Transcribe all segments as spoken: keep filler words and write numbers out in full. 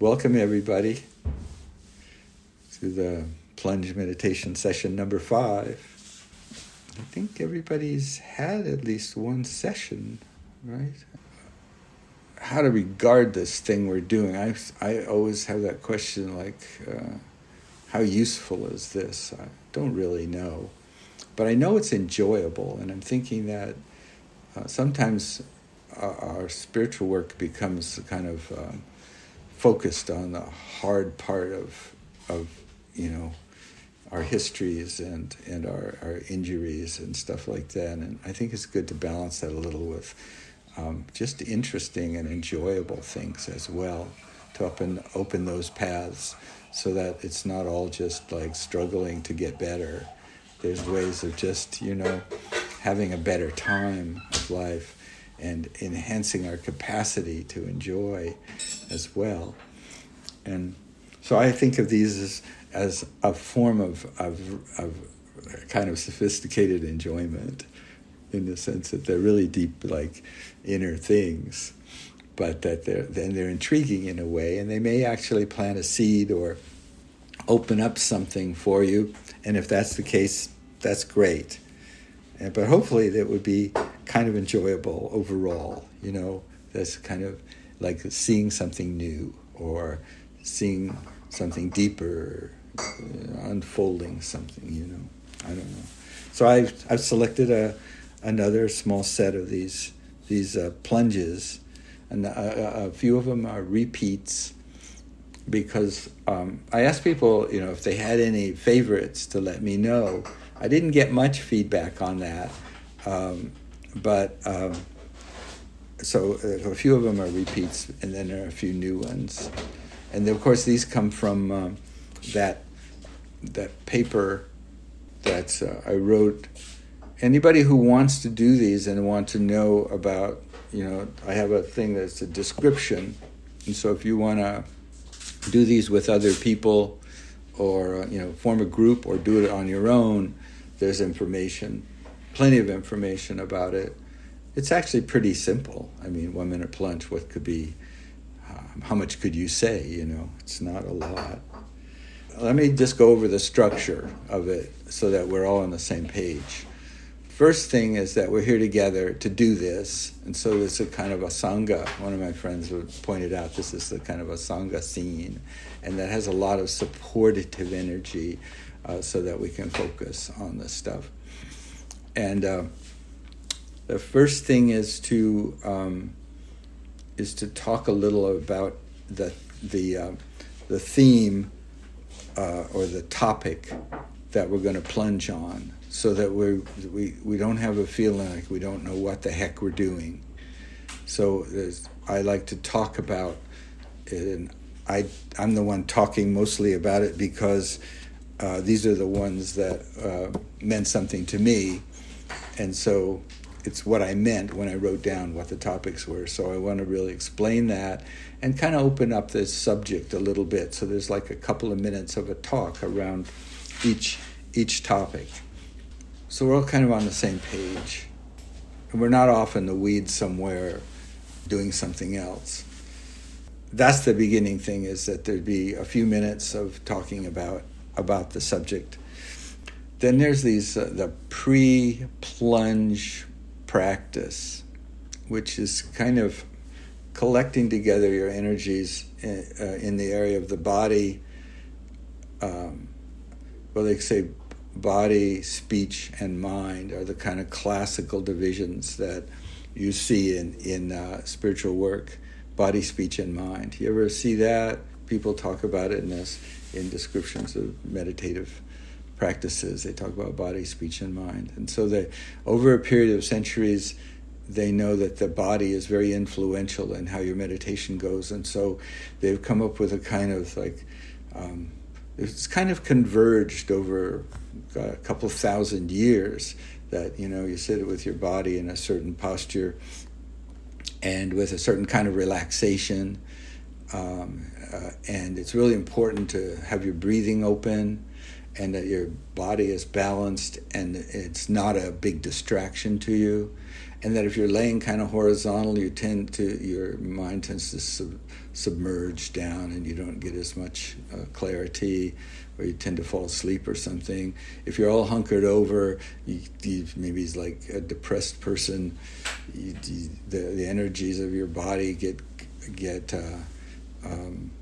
Welcome everybody to the plunge meditation session number five. I think everybody's had at least one session, right? How to regard this thing we're doing. I, I always have that question like, uh, how useful is this? I don't really know. But I know it's enjoyable, and I'm thinking that uh, sometimes our, our spiritual work becomes kind of um, focused on the hard part of, of you know, our histories and, and our, our injuries and stuff like that. And I think it's good to balance that a little with um, just interesting and enjoyable things as well, to open, open those paths so that it's not all just like struggling to get better. There's ways of just, you know, having a better time of life and enhancing our capacity to enjoy as well. And so I think of these as, as a form of, of, of kind of sophisticated enjoyment, in the sense that they're really deep, like inner things, but that they're then they're intriguing in a way, and they may actually plant a seed or open up something for you. And if that's the case, that's great. But hopefully that would be kind of enjoyable overall, you know, that's kind of like seeing something new or seeing something deeper, uh, unfolding something, you know, I don't know. So I've, I've selected a, another small set of these, these uh, plunges, and a, a few of them are repeats, because um, I asked people, you know, if they had any favorites to let me know. I didn't get much feedback on that, um, but um, so a few of them are repeats, and then there are a few new ones. And then, of course, these come from um, that that paper that uh, I wrote. Anybody who wants to do these and want to know about, you know, I have a thing that's a description, and so if you want to do these with other people, or you know, form a group or do it on your own, there's information, plenty of information about it. It's actually pretty simple. I mean, one minute plunge, what could be, um, how much could you say, you know? It's not a lot. Let me just go over the structure of it so that we're all on the same page. First thing is that we're here together to do this, and so it's a kind of a sangha. One of my friends pointed out this is the kind of a sangha scene, and that has a lot of supportive energy, uh, so that we can focus on this stuff. And uh, the first thing is to um, is to talk a little about the the uh, the theme uh, or the topic that we're going to plunge on, so that we we we don't have a feeling like we don't know what the heck we're doing. So I like to talk about it, and I I'm the one talking mostly about it because uh, these are the ones that uh, meant something to me, and so it's what I meant when I wrote down what the topics were. So I want to really explain that and kind of open up this subject a little bit. So there's like a couple of minutes of a talk around each each topic. So we're all kind of on the same page. And we're not off in the weeds somewhere doing something else. That's the beginning thing, is that there'd be a few minutes of talking about, about the subject. Then there's these uh, the pre-plunge practice, which is kind of collecting together your energies in, uh, in the area of the body. Um, well, they say body, speech, and mind are the kind of classical divisions that you see in, in uh, spiritual work. Body, speech, and mind. You ever see that? People talk about it in this, in descriptions of meditative practices. They talk about body, speech, and mind. And so they, over a period of centuries, they know that the body is very influential in how your meditation goes. And so they've come up with a kind of like, um, it's kind of converged over a couple of thousand years, that, you know, you sit with your body in a certain posture and with a certain kind of relaxation. Um, uh, and it's really important to have your breathing open and that your body is balanced and it's not a big distraction to you, and that if you're laying kind of horizontal, you tend to your mind tends to sub, submerge down, and you don't get as much uh, clarity, or you tend to fall asleep or something. If you're all hunkered over, you, you, maybe it's like a depressed person, you, you, the the energies of your body get get uh, um,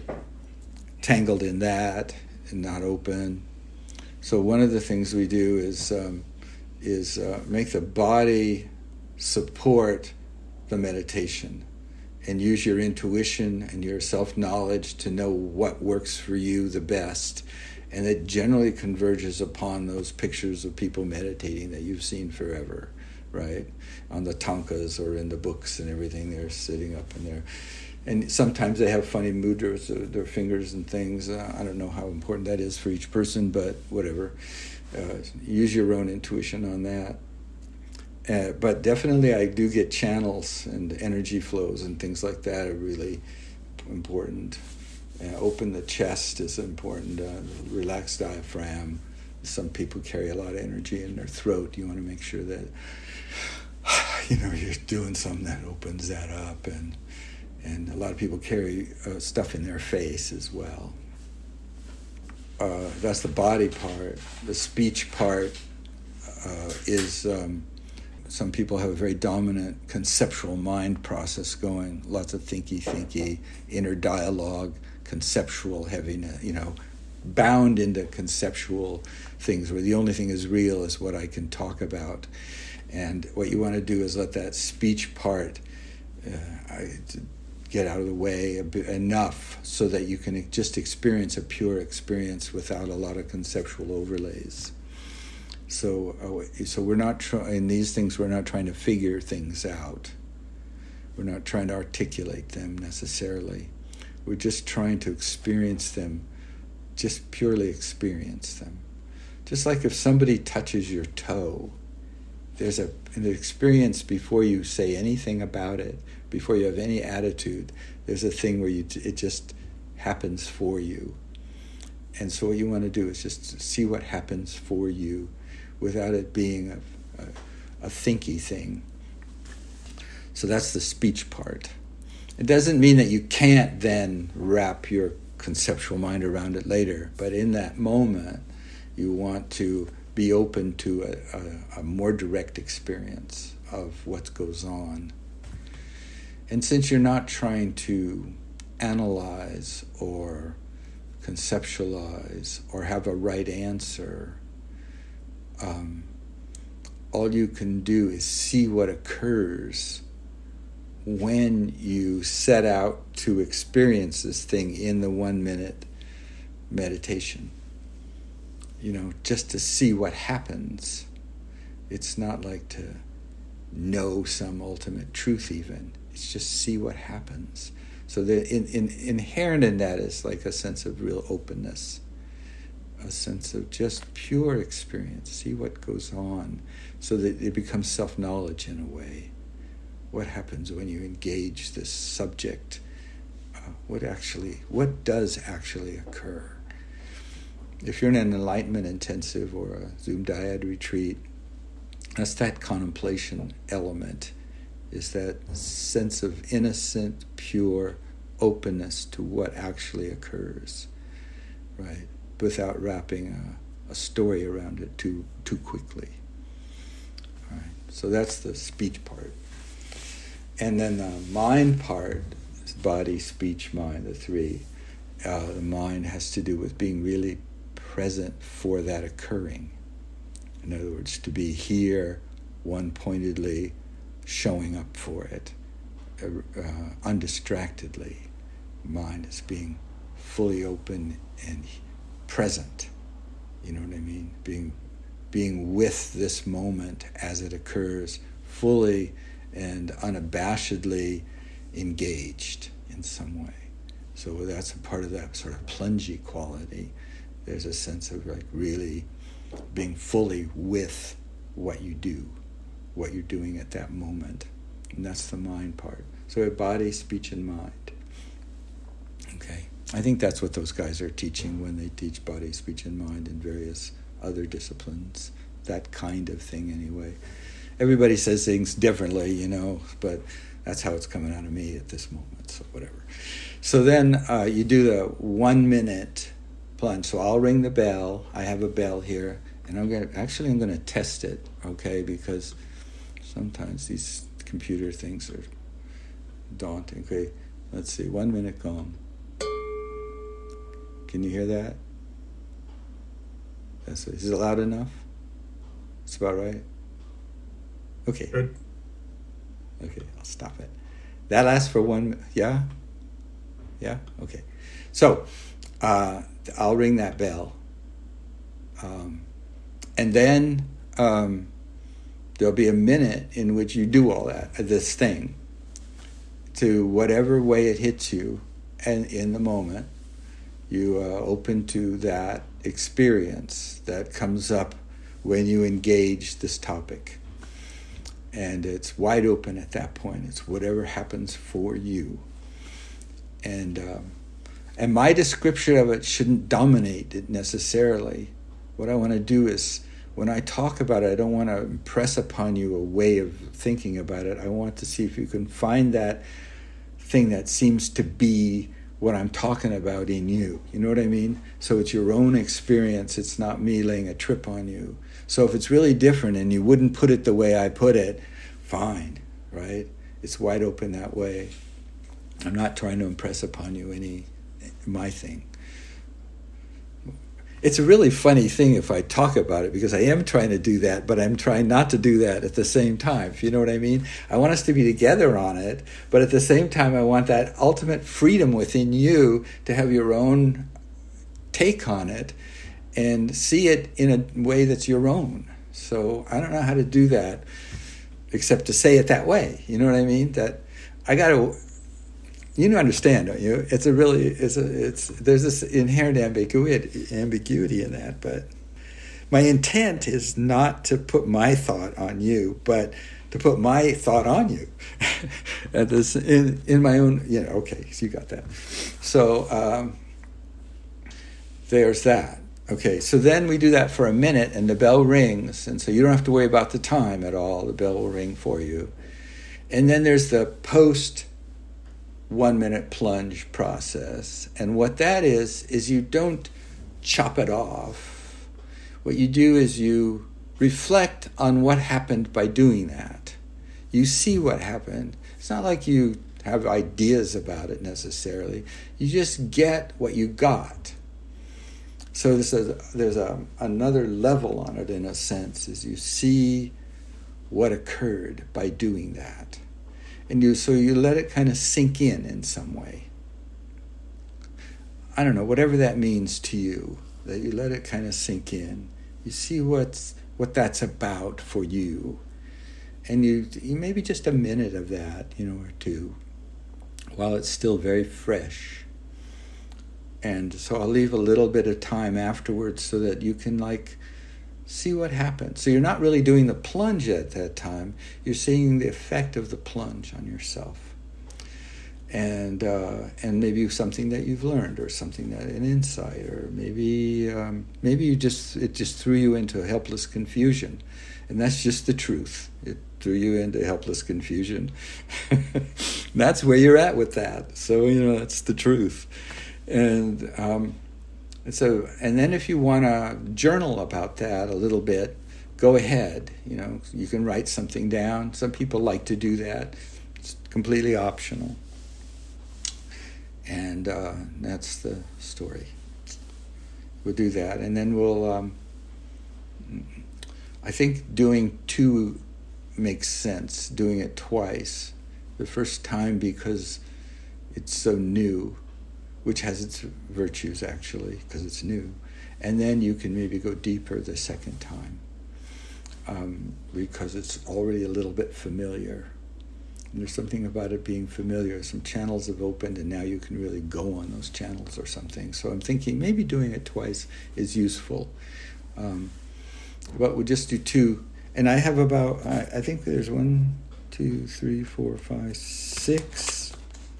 tangled in that and not open. So one of the things we do is um, is uh, make the body support the meditation, and use your intuition and your self-knowledge to know what works for you the best. And it generally converges upon those pictures of people meditating that you've seen forever, right? On the tankas or in the books and everything, they're sitting up in there. And sometimes they have funny mudras, their fingers and things. Uh, I don't know how important that is for each person, but whatever. Uh, use your own intuition on that. Uh, but definitely I do get channels and energy flows and things like that are really important. Uh, open the chest is important. Uh, relaxed diaphragm. Some people carry a lot of energy in their throat. You want to make sure that you know you're doing something that opens that up. And and a lot of people carry uh, stuff in their face as well. Uh, that's the body part. The speech part uh, is... Um, Some people have a very dominant conceptual mind process going, lots of thinky, thinky, inner dialogue, conceptual heaviness, you know, bound into conceptual things where the only thing is real is what I can talk about. And what you want to do is let that speech part uh, get out of the way a bit, enough so that you can just experience a pure experience without a lot of conceptual overlays. So, uh, so we're not trying in these things. We're not trying to figure things out. We're not trying to articulate them necessarily. We're just trying to experience them, just purely experience them. Just like if somebody touches your toe, there's a, an experience before you say anything about it, before you have any attitude. There's a thing where you it just happens for you. And so what you want to do is just see what happens for you, without it being a, a, a thinky thing. So that's the speech part. It doesn't mean that you can't then wrap your conceptual mind around it later, but in that moment, you want to be open to a, a, a more direct experience of what goes on. And since you're not trying to analyze or conceptualize or have a right answer, Um, all you can do is see what occurs when you set out to experience this thing in the one minute meditation. You know, just to see what happens. It's not like to know some ultimate truth even. It's just see what happens. So the in, in, inherent in that is like a sense of real openness. A sense of just pure experience. See what goes on, so that it becomes self-knowledge in a way. What happens when you engage this subject? Uh, what actually, what does actually occur? If you're in an enlightenment intensive or a Zoom dyad retreat, that's that contemplation element, is that sense of innocent, pure openness to what actually occurs, right? Without wrapping a, a story around it too too quickly. All right. So that's the speech part. And then the mind part, body, speech, mind, the three. Uh, the mind has to do with being really present for that occurring. In other words, to be here, one-pointedly showing up for it, uh, undistractedly. Mind is being fully open and present, you know what I mean? Being being with this moment as it occurs, fully and unabashedly engaged in some way. So that's a part of that sort of plungy quality. There's a sense of like really being fully with what you do, what you're doing at that moment. And that's the mind part. So body, speech, and mind. Okay. I think that's what those guys are teaching when they teach body, speech, and mind in various other disciplines. That kind of thing, anyway. Everybody says things differently, you know, but that's how it's coming out of me at this moment, so whatever. So then uh, you do the one-minute plunge. So I'll ring the bell. I have a bell here, and I'm going to, actually I'm going to test it, okay, because sometimes these computer things are daunting. Okay, let's see, one minute gong. Can you hear that? That's it. Is it loud enough? It's about right. Okay. Good. Okay, I'll stop it. That lasts for one. Yeah. Yeah. Okay. So uh, I'll ring that bell, um, and then um, there'll be a minute in which you do all that, this thing, to whatever way it hits you, and in the moment, you uh, open to that experience that comes up when you engage this topic. And it's wide open at that point. It's whatever happens for you. And um, and my description of it shouldn't dominate it necessarily. What I want to do is, when I talk about it, I don't want to impress upon you a way of thinking about it. I want to see if you can find that thing that seems to be what I'm talking about in you. You know what I mean? So it's your own experience. It's not me laying a trip on you. So if it's really different and you wouldn't put it the way I put it, fine, right? It's wide open that way. I'm not trying to impress upon you any my thing. It's a really funny thing if I talk about it, because I am trying to do that, but I'm trying not to do that at the same time, if you know what I mean. I want us to be together on it, but at the same time I want that ultimate freedom within you to have your own take on it and see it in a way that's your own. So I don't know how to do that except to say it that way. You know what I mean? That I got to, you understand, don't you? It's a really, it's a, it's, there's this inherent ambiguity, ambiguity in that, but my intent is not to put my thought on you, but to put my thought on you. At this, in, in my own, you know, okay, so you got that. So um, there's that. Okay, so then we do that for a minute and the bell rings, and so you don't have to worry about the time at all. The bell will ring for you. And then there's the post one minute plunge process. And what that is, is you don't chop it off. What you do is you reflect on what happened by doing that. You see what happened. It's not like you have ideas about it necessarily. You just get what you got. So this is, there's a, another level on it in a sense, is you see what occurred by doing that. And you, so you let it kind of sink in in some way. I don't know, whatever that means to you, that you let it kind of sink in. You see what's, what that's about for you. And you, you maybe just a minute of that, you know, or two, while it's still very fresh. And so I'll leave a little bit of time afterwards so that you can, like, see what happens. So you're not really doing the plunge at that time. You're seeing the effect of the plunge on yourself. And uh, and maybe something that you've learned, or something that an insight, or maybe um, maybe you just it just threw you into helpless confusion, and that's just the truth. It threw you into helpless confusion. That's where you're at with that. So you know that's the truth. And um, so, and then if you want to journal about that a little bit, go ahead. You know, you can write something down. Some people like to do that. It's completely optional. And uh, that's the story. We'll do that, and then we'll. Um, I think doing two makes sense. Doing it twice, the first time because it's so new, which has its virtues actually, because it's new. And then you can maybe go deeper the second time, um, because it's already a little bit familiar. And there's something about it being familiar. Some channels have opened, and now you can really go on those channels or something. So I'm thinking maybe doing it twice is useful. Um, but we'll just do two. And I have about, I, I think there's one, two, three, four, five, six,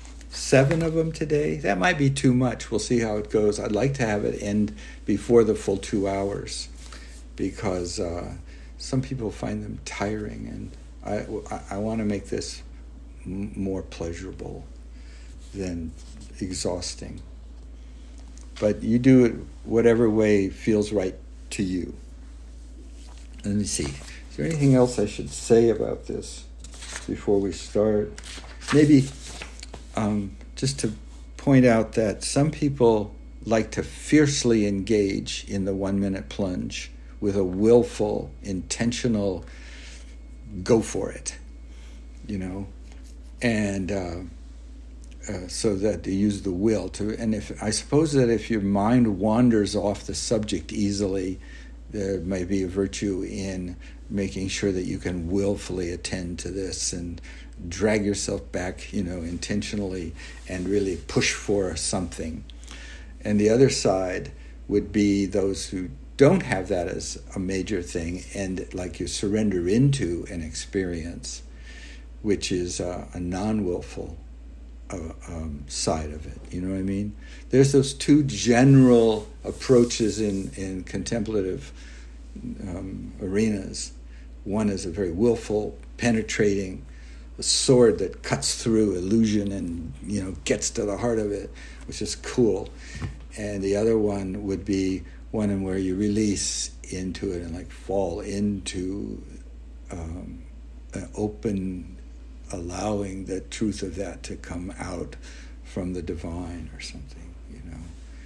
seven of them today. That might be too much. We'll see how it goes. I'd like to have it end before the full two hours because uh, some people find them tiring, and I, I, I want to make this m- more pleasurable than exhausting. But you do it whatever way feels right to you. Let me see. Is there anything else I should say about this before we start? Maybe um, just to point out that some people like to fiercely engage in the one-minute plunge with a willful, intentional go for it, you know, and uh, uh, so that they use the will to. And if I suppose that if your mind wanders off the subject easily, there may be a virtue in making sure that you can willfully attend to this and drag yourself back, you know, intentionally and really push for something. And the other side would be those who don't have that as a major thing and like you surrender into an experience, which is uh, a non-willful uh, um, side of it. You know what I mean? There's those two general approaches in, in contemplative um, arenas. One is a very willful, penetrating, a sword that cuts through illusion and, you know, gets to the heart of it, which is cool. And the other one would be one in where you release into it and like fall into um, an open, allowing the truth of that to come out from the divine or something, you know.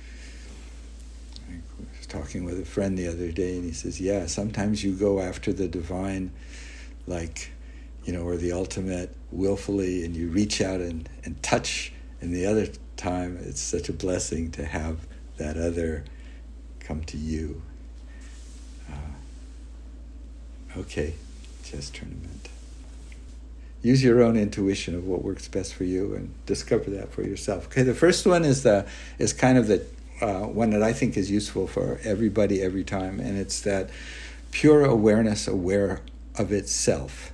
I was talking with a friend the other day and he says, yeah, sometimes you go after the divine like, you know, or the ultimate willfully, and you reach out and, and touch, and the other time it's such a blessing to have that other come to you. Uh, okay, chess tournament. Use your own intuition of what works best for you and discover that for yourself. Okay, the first one is the is kind of the uh, one that I think is useful for everybody every time, and it's that pure awareness, aware of itself.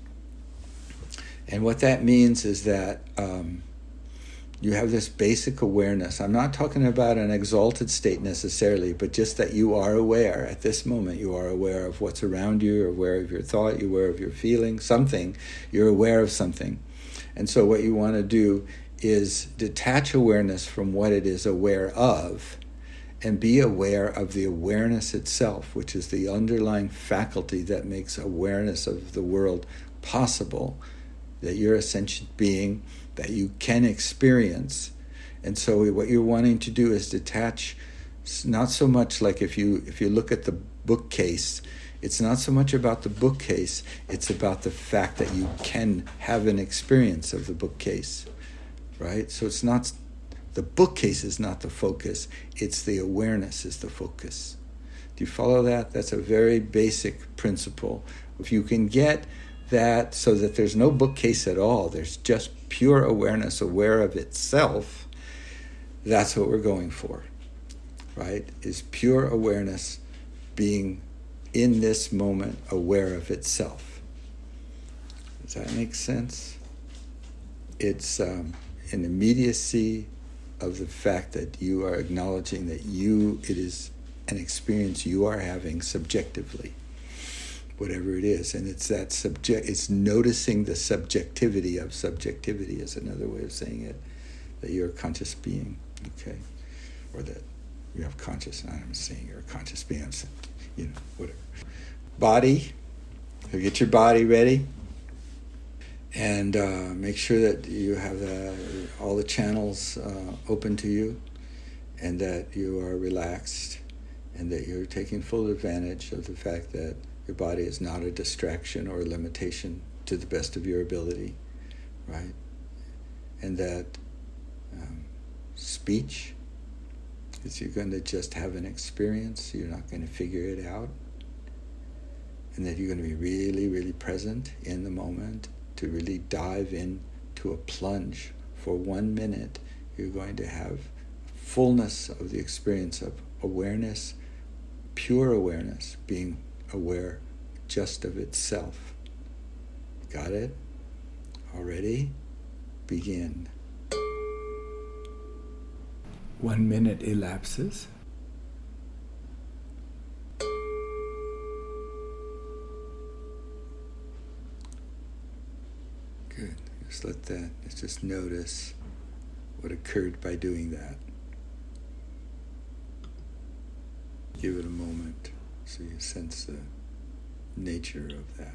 And what that means is that um, you have this basic awareness. I'm not talking about an exalted state necessarily, but just that you are aware. At this moment, you are aware of what's around you, you're aware of your thought, you're aware of your feeling, something. You're aware of something. And so what you want to do is detach awareness from what it is aware of and be aware of the awareness itself, which is the underlying faculty that makes awareness of the world possible, that you're a sentient being, that you can experience. And so what you're wanting to do is detach, not so much like if you if you look at the bookcase, it's not so much about the bookcase, it's about the fact that you can have an experience of the bookcase, right? So it's not, the bookcase is not the focus, it's the awareness is the focus. Do you follow that? That's a very basic principle. If you can get that so that there's no bookcase at all, there's just pure awareness, aware of itself, that's what we're going for, right? Is pure awareness being in this moment aware of itself. Does that make sense? It's um, an immediacy of the fact that you are acknowledging that you, it is an experience you are having subjectively, whatever it is, and it's that subject. It's noticing the subjectivity of subjectivity is another way of saying it. That you're a conscious being, okay, or that you have consciousness. I'm saying you're a conscious being. I'm saying, you know, whatever. Body. So get your body ready, and uh, make sure that you have the, all the channels uh, open to you, and that you are relaxed, and that you're taking full advantage of the fact that your body is not a distraction or a limitation to the best of your ability, right? And that um, speech is you're going to just have an experience, you're not going to figure it out, and that you're going to be really, really present in the moment to really dive into a plunge. For one minute, you're going to have fullness of the experience of awareness, pure awareness, being aware just of itself. Got it? Already? Begin. One minute elapses. Good. Just let that, let's just notice what occurred by doing that. Give it a moment so you sense the nature of that.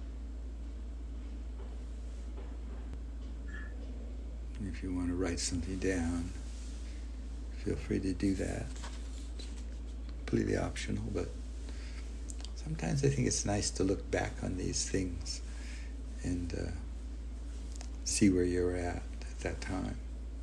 And if you want to write something down, feel free to do that. It's completely optional, but sometimes I think it's nice to look back on these things and uh, see where you're at at that time.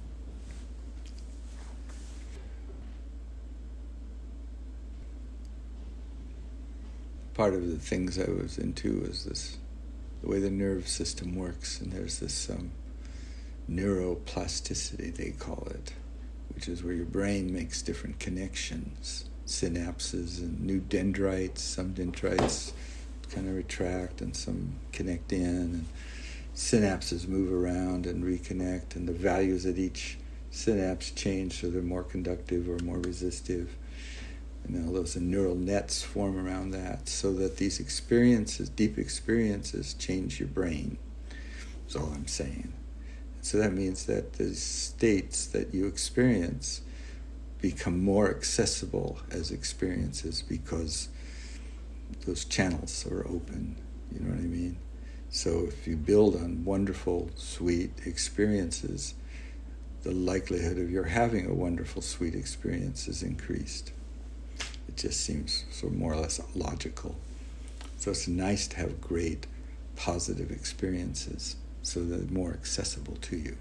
Part of the things I was into was this, the way the nerve system works, and there's this um, neuroplasticity, they call it, which is where your brain makes different connections, synapses and new dendrites. Some dendrites kind of retract and some connect in, and synapses move around and reconnect, and the values at each synapse change so they're more conductive or more resistive. And all those neural nets form around that, so that these experiences, deep experiences, change your brain. That's all I'm saying. So that means that the states that you experience become more accessible as experiences because those channels are open. You know what I mean? So if you build on wonderful, sweet experiences, the likelihood of your having a wonderful, sweet experience is increased. It just seems so more or less logical. So it's nice to have great, positive experiences so that they're more accessible to you.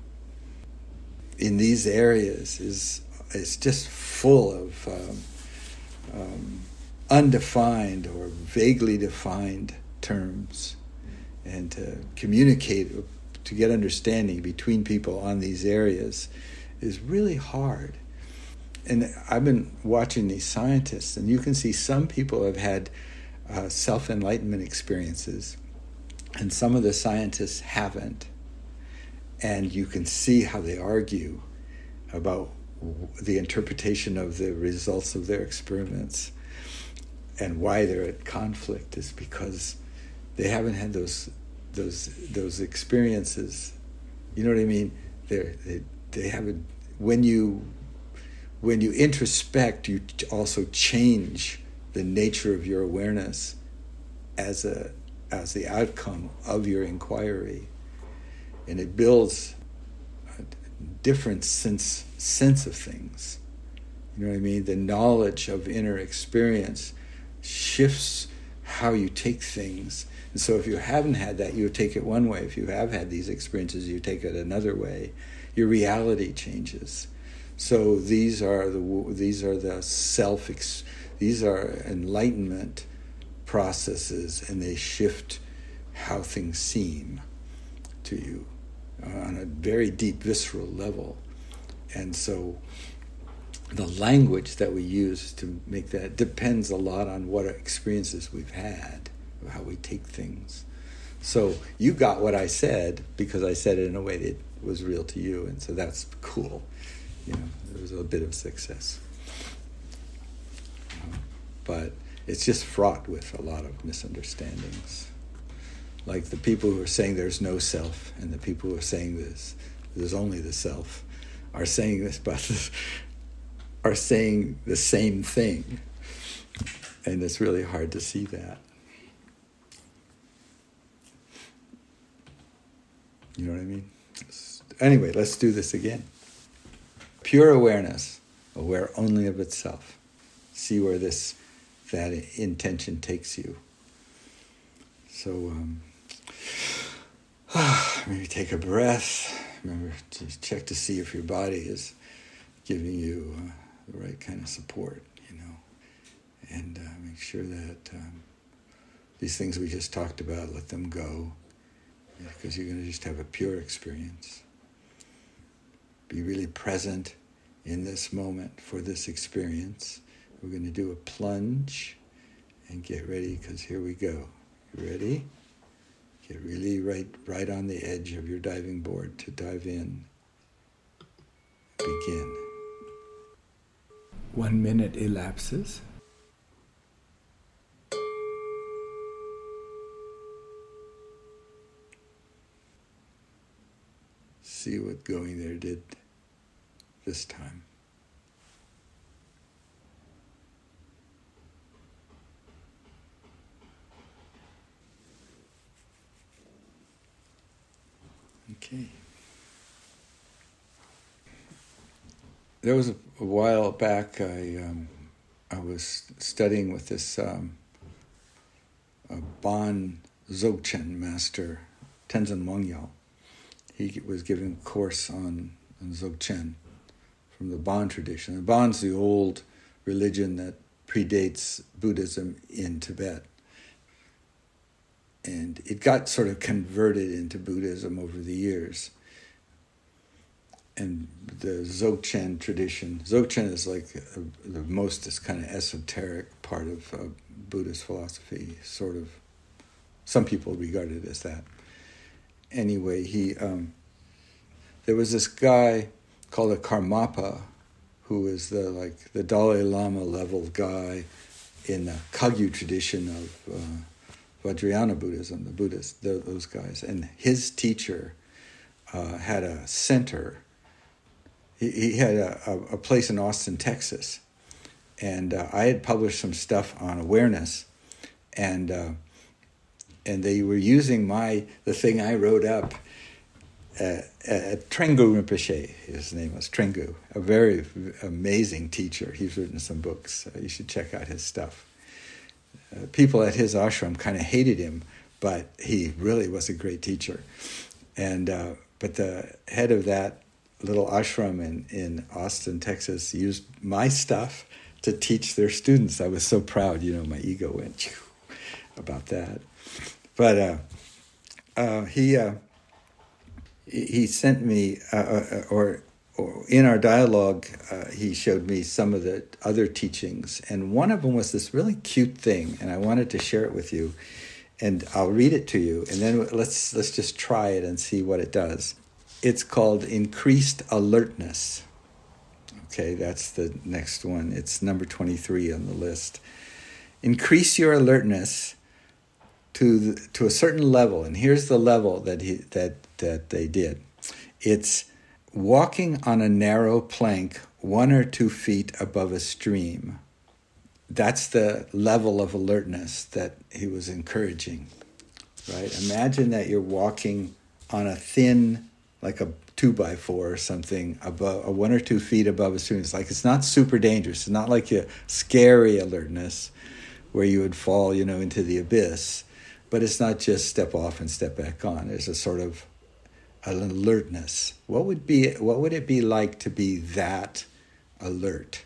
In these areas is it's just full of um, um, undefined or vaguely defined terms, and to communicate, to get understanding between people on these areas is really hard. And I've been watching these scientists, and you can see some people have had uh, self-enlightenment experiences, and some of the scientists haven't. And you can see how they argue about the interpretation of the results of their experiments, and why they're at conflict is because they haven't had those those those experiences. You know what I mean? They're, they they haven't. When you When you introspect, you also change the nature of your awareness as a as the outcome of your inquiry, and it builds a different sense sense of things. You know what I mean? The knowledge of inner experience shifts how you take things. And so if you haven't had that, you take it one way. If you have had these experiences, you take it another way. Your reality changes. So these are the these are the self these are enlightenment processes, and they shift how things seem to you uh, on a very deep visceral level. And so the language that we use to make that depends a lot on what experiences we've had, how we take things. So you got what I said because I said it in a way that was real to you, and so that's cool. You know, there was a bit of success. Uh, but it's just fraught with a lot of misunderstandings. Like the people who are saying there's no self, and the people who are saying this, there's only the self, are saying this, but are saying the same thing. And it's really hard to see that. You know what I mean? Anyway, let's do this again. Pure awareness, aware only of itself. See where this that intention takes you. So um, maybe take a breath. Remember to check to see if your body is giving you uh, the right kind of support, you know. And uh, make sure that um, these things we just talked about, let them go, because you're going to just have a pure experience. Be really present in this moment for this experience. We're going to do a plunge and get ready, because here we go. You ready? Get really right, right on the edge of your diving board to dive in. Begin. One minute elapses. See what going there did this time. Okay. There was a, a while back I um, I was studying with this um, Bon Dzogchen master, Tenzin Wangyal. He was giving a course on, on Dzogchen from the Bon tradition. The Bon's the old religion that predates Buddhism in Tibet. And it got sort of converted into Buddhism over the years. And the Dzogchen tradition, Dzogchen is like a, the most kind of esoteric part of uh, Buddhist philosophy, sort of. Some people regard it as that. Anyway, he um, there was this guy called a Karmapa, who was the like the Dalai Lama level guy in the Kagyu tradition of uh, Vajrayana Buddhism, the Buddhists, the, those guys. And his teacher uh, had a center. He, he had a, a, a place in Austin, Texas, and uh, I had published some stuff on awareness, and. Uh, And they were using my the thing I wrote up at, at Trenggu Rinpoche. His name was Trenggu, a very amazing teacher. He's written some books. Uh, you should check out his stuff. Uh, people at his ashram kind of hated him, but he really was a great teacher. And uh, but the head of that little ashram in, in Austin, Texas, used my stuff to teach their students. I was so proud. You know, my ego went about that. But uh, uh, he uh, he sent me, uh, or, or in our dialogue, uh, he showed me some of the other teachings, and one of them was this really cute thing, and I wanted to share it with you, and I'll read it to you, and then let's let's just try it and see what it does. It's called increased alertness. Okay, that's the next one. It's number twenty-three on the list. Increase your alertness to the, to a certain level, and here's the level that he that that they did. It's walking on a narrow plank one or two feet above a stream. That's the level of alertness that he was encouraging, right? Imagine that you're walking on a thin, like a two by four or something, above, a one or two feet above a stream. It's like, it's not super dangerous. It's not like a scary alertness where you would fall, you know, into the abyss. But it's not just step off and step back on. There's a sort of an alertness. What would be? What would it be like to be that alert?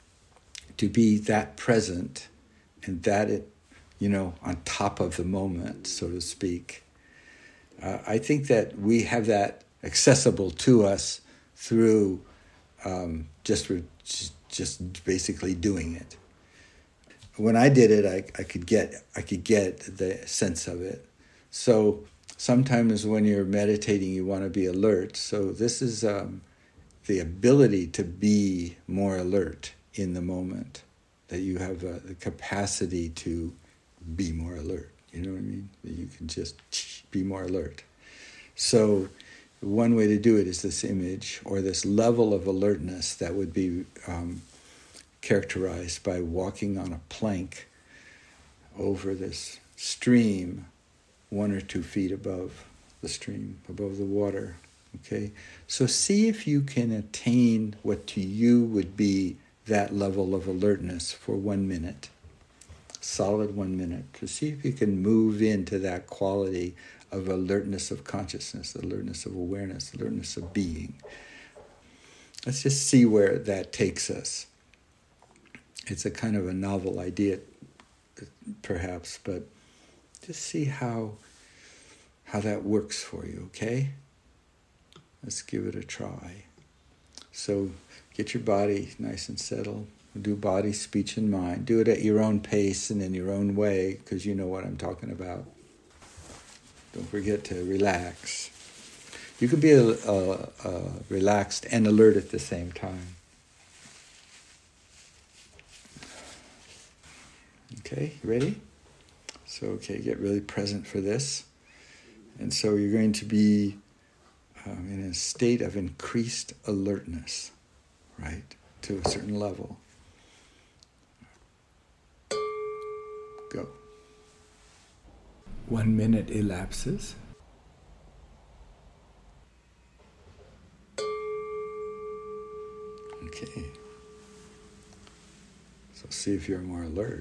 To be that present and that, it, you know, on top of the moment, so to speak. Uh, I think that we have that accessible to us through um, just just basically doing it. When I did it, I, I could get I could get the sense of it. So sometimes when you're meditating, you want to be alert. So this is um, the ability to be more alert in the moment, that you have uh, the capacity to be more alert. You know what I mean? That you can just be more alert. So one way to do it is this image or this level of alertness that would be um, characterized by walking on a plank over this stream, one or two feet above the stream, above the water. Okay? So see if you can attain what to you would be that level of alertness for one minute. Solid one minute. To see if you can move into that quality of alertness of consciousness, alertness of awareness, alertness of being. Let's just see where that takes us. It's a kind of a novel idea, perhaps, but just see how how that works for you, okay? Let's give it a try. So get your body nice and settled. Do body, speech, and mind. Do it at your own pace and in your own way, because you know what I'm talking about. Don't forget to relax. You can be a, a, a relaxed and alert at the same time. Okay, you ready? So, okay, get really present for this. And so you're going to be um, in a state of increased alertness, right, to a certain level. Go. One minute elapses. Okay. So see if you're more alert.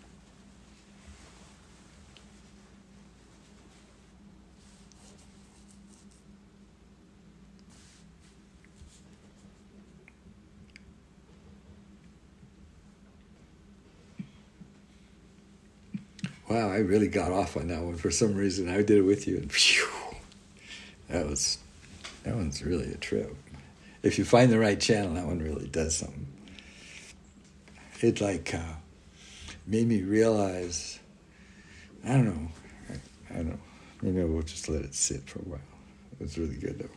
Wow, I really got off on that one for some reason. I did it with you, and phew, that was that one's really a trip. If you find the right channel, that one really does something. It like uh, made me realize. I don't know. I, I don't know. Maybe I will just let it sit for a while. It was really good though.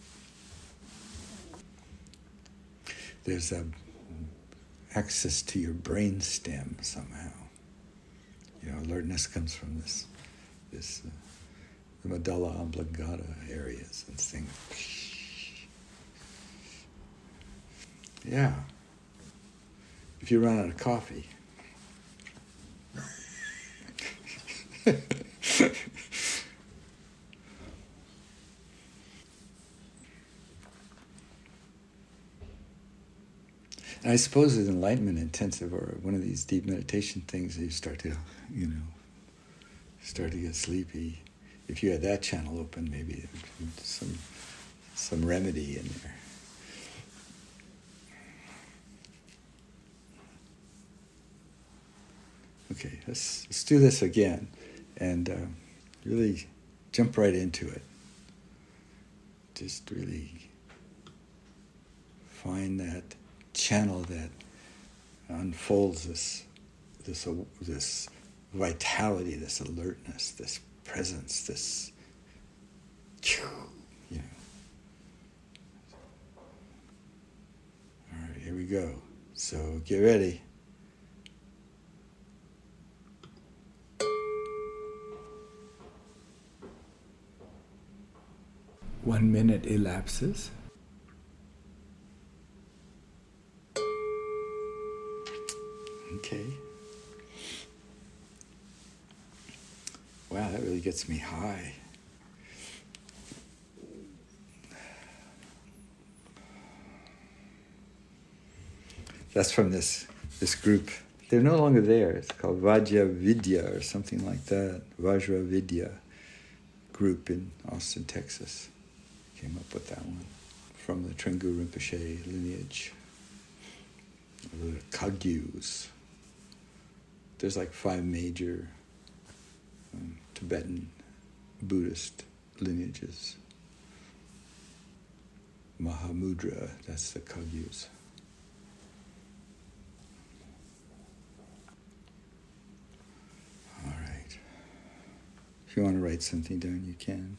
There's a access to your brain stem somehow. You know, alertness comes from this, this, uh, the medulla oblongata areas and things. Yeah. If you run out of coffee. And I suppose it's enlightenment intensive or one of these deep meditation things, you start to, you know, start to get sleepy. If you had that channel open, maybe some some remedy in there. Okay, let's let's do this again, and uh, really jump right into it. Just really find that channel that unfolds this this uh, this vitality, this alertness, this presence, this you know. All right, here we go. So get ready. One minute elapses. Okay. Wow, that really gets me high. That's from this this group. They're no longer there. It's called Vajra Vidya or something like that. Vajra Vidya group in Austin, Texas. Came up with that one from the Trenggu Rinpoche lineage. The Kagyus. There's like five major um, Tibetan Buddhist lineages. Mahamudra, that's the Kagyus. All right. If you want to write something down, you can.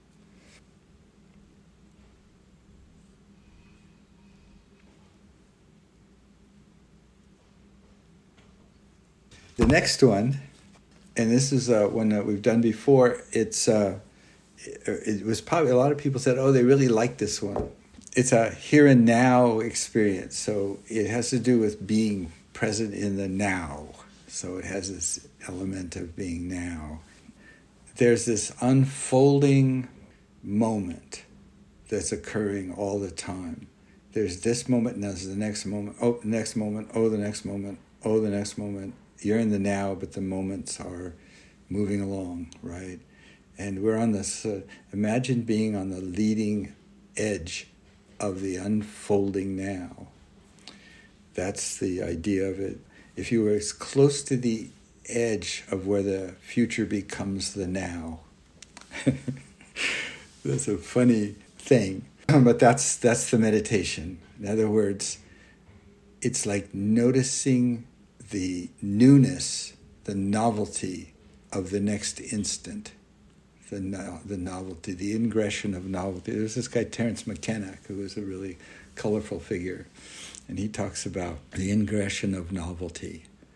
The next one, and this is uh, one that we've done before, it's uh, it, it was probably, a lot of people said, oh, they really like this one. It's a here and now experience, so it has to do with being present in the now. So it has this element of being now. There's this unfolding moment that's occurring all the time. There's this moment, and there's the next moment, oh, the next moment, oh, the next moment, oh, the next moment. You're in the now, but the moments are moving along, right? And we're on this, uh, imagine being on the leading edge of the unfolding now. That's the idea of it. If you were as close to the edge of where the future becomes the now. That's a funny thing. But that's that's the meditation. In other words, it's like noticing the newness, the novelty of the next instant, the no, the novelty, the ingression of novelty. There's this guy, Terence McKenna, who was a really colorful figure, and he talks about the ingression of novelty,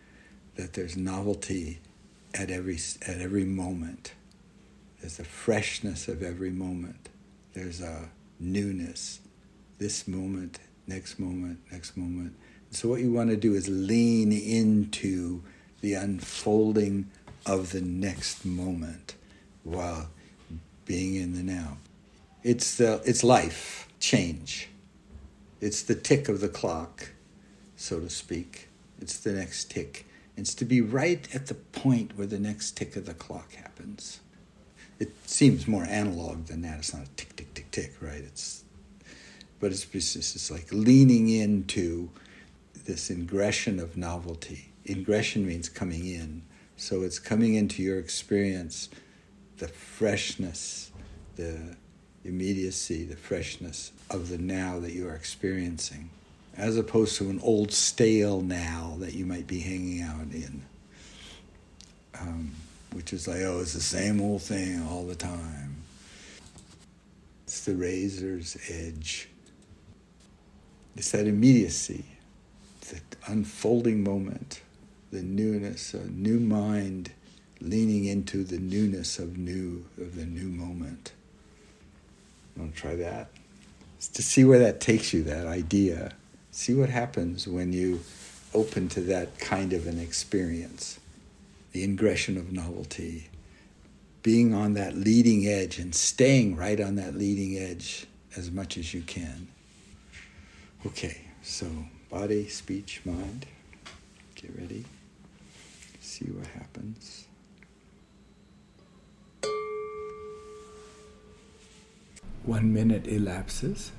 that there's novelty at every at every moment. There's a freshness of every moment. There's a newness. This moment, next moment, next moment. So what you want to do is lean into the unfolding of the next moment while being in the now. It's the it's life, change. It's the tick of the clock, so to speak. It's the next tick. It's to be right at the point where the next tick of the clock happens. It seems more analog than that. It's not a tick, tick, tick, tick, right? It's, but it's just it's like leaning into this ingression of novelty. Ingression means coming in. So it's coming into your experience, the freshness, the immediacy, the freshness of the now that you are experiencing, as opposed to an old stale now that you might be hanging out in, um, which is like, oh, it's the same old thing all the time. It's the razor's edge. It's that immediacy, the unfolding moment, the newness, a new mind leaning into the newness of new of the new moment. You want to try that? It's to see where that takes you, that idea. See what happens when you open to that kind of an experience. The ingression of novelty. Being on that leading edge and staying right on that leading edge as much as you can. Okay, so body, speech, mind. Get ready. See what happens. One minute elapses.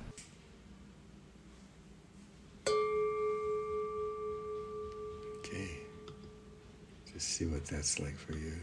Okay. Just see what that's like for you.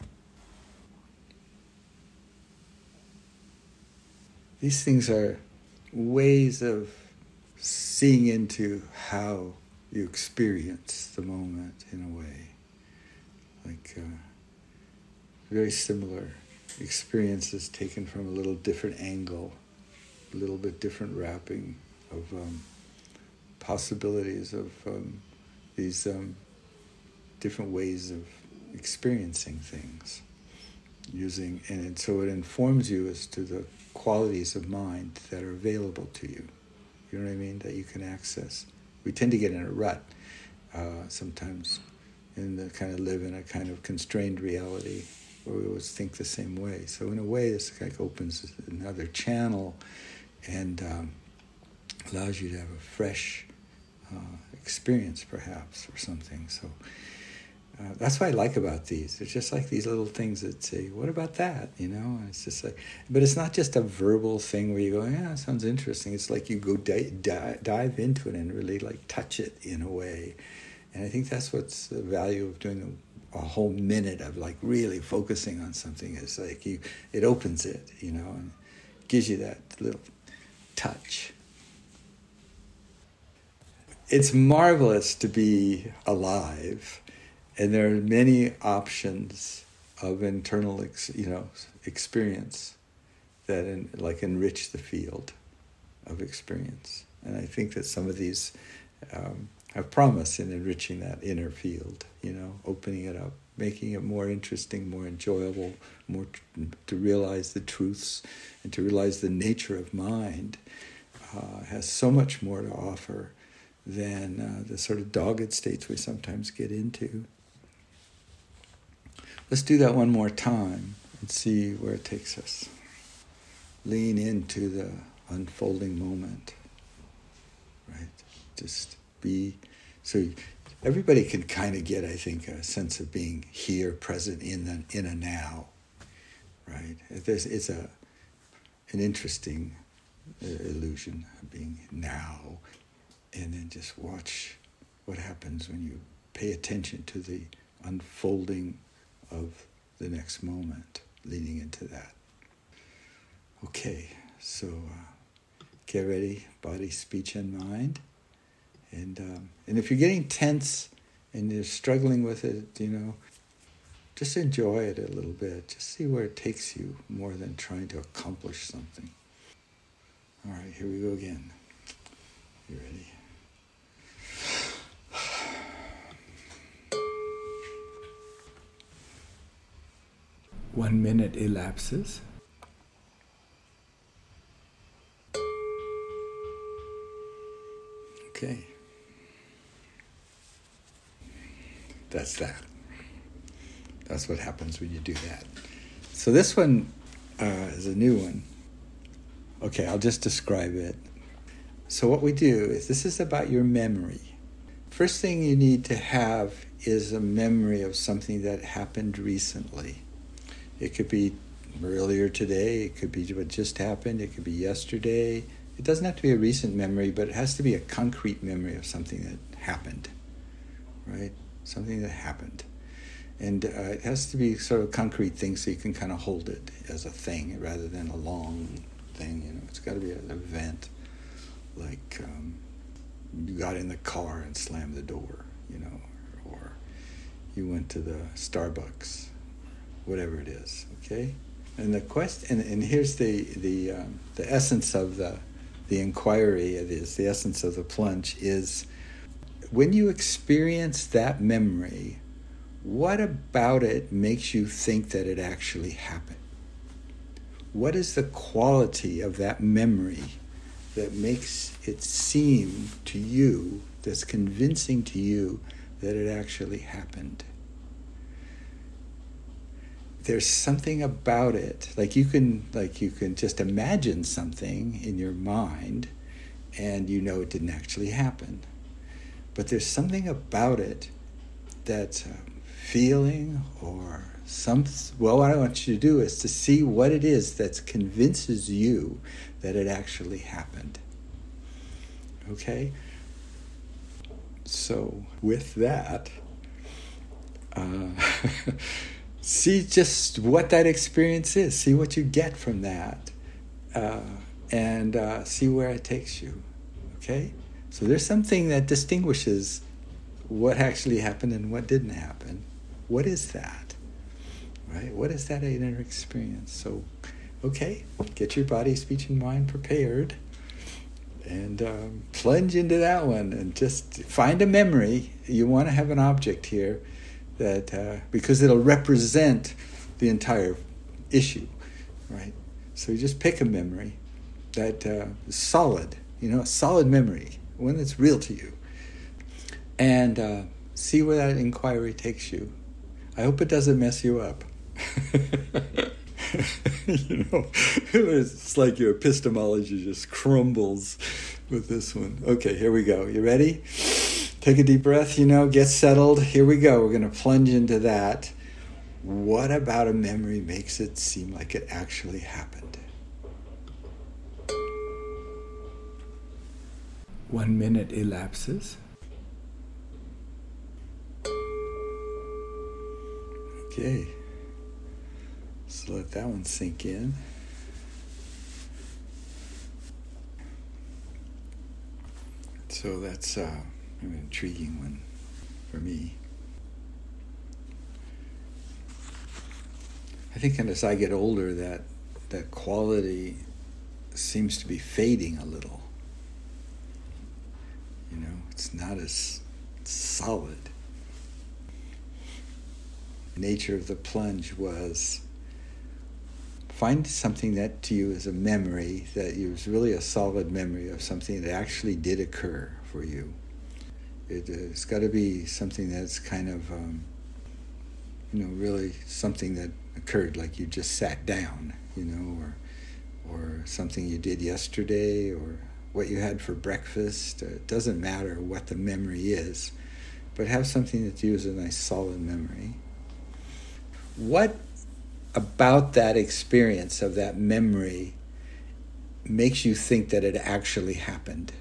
These things are ways of seeing into how you experience the moment in a way. Like uh, very similar experiences taken from a little different angle, a little bit different wrapping of um, possibilities of um, these um, different ways of experiencing things. Using and, and so it informs you as to the qualities of mind that are available to you. You know what I mean? That you can access. We tend to get in a rut uh, sometimes, and the kind of live in a kind of constrained reality where we always think the same way. So in a way, this like opens another channel and um, allows you to have a fresh uh, experience, perhaps, or something. So uh, that's what I like about these. It's just like these little things that say, "What about that?" You know, and it's just like, but it's not just a verbal thing where you go, "Yeah, that sounds interesting." It's like you go di- di- dive into it and really like touch it in a way. And I think that's what's the value of doing a, a whole minute of like really focusing on something. Is like you, it opens it, you know, and gives you that little touch. It's marvelous to be alive, and there are many options of internal, ex, you know, experience that in, like enrich the field of experience. And I think that some of these um, have promise in enriching that inner field, you know, opening it up, making it more interesting, more enjoyable, more t- to realize the truths and to realize the nature of mind uh, has so much more to offer than uh, the sort of dogged states we sometimes get into. Let's do that one more time and see where it takes us. Lean into the unfolding moment, right? Just be, so everybody can kind of get, I think, a sense of being here, present in the, in a now, right? There's, it's a an interesting uh, illusion of being now, and then just watch what happens when you pay attention to the unfolding of the next moment, leading into that. Okay, so uh, get ready, body, speech, and mind. And um, and if you're getting tense and you're struggling with it, you know, just enjoy it a little bit. Just see where it takes you more than trying to accomplish something. All right, here we go again. You ready? One minute elapses. Okay. That's that. That's what happens when you do that. So this one uh, is a new one. Okay, I'll just describe it. So what we do is, this is about your memory. First thing you need to have is a memory of something that happened recently. It could be earlier today, it could be what just happened, it could be yesterday. It doesn't have to be a recent memory, but it has to be a concrete memory of something that happened, right? Something that happened. And uh, it has to be sort of a concrete thing so you can kind of hold it as a thing rather than a long thing. You know, it's got to be an event, like um, you got in the car and slammed the door, you know, or you went to the Starbucks, whatever it is. Okay, and the quest, and, and here's the the um, the essence of the the inquiry. It is the essence of the plunge is when you experience that memory. What about it makes you think that it actually happened? What is the quality of that memory that makes it seem to you, that's convincing to you that it actually happened? There's something about it, like you can, like you can just imagine something in your mind and you know it didn't actually happen. But there's something about it that's uh, feeling or some, well, what I want you to do is to see what it is that convinces you that it actually happened. Okay? So with that, uh, see just what that experience is. See what you get from that. Uh, and uh, see where it takes you. Okay? So there's something that distinguishes what actually happened and what didn't happen. What is that? Right? What is that inner experience? So, okay, get your body, speech, and mind prepared and um, plunge into that one and just find a memory. You want to have an object here that, uh, because it'll represent the entire issue, right? So you just pick a memory that uh, is solid, you know, a solid memory, one that's real to you. And uh, see where that inquiry takes you. I hope it doesn't mess you up. You know, it's like your epistemology just crumbles with this one. Okay, here we go. You ready? Take a deep breath, you know, get settled. Here we go. We're going to plunge into that. What about a memory makes it seem like it actually happened? One minute elapses. Okay, so let that one sink in. So that's uh, an intriguing one for me. I think as I get older, that that quality seems to be fading a little. You know, it's not as solid. Nature of the plunge was find something that to you is a memory, that is really a solid memory of something that actually did occur for you. It, it's got to be something that's kind of, um, you know, really something that occurred, like you just sat down, you know, or or something you did yesterday, or what you had for breakfast. It doesn't matter what the memory is, but have something that to you is a nice solid memory. What about that experience of that memory makes you think that it actually happened?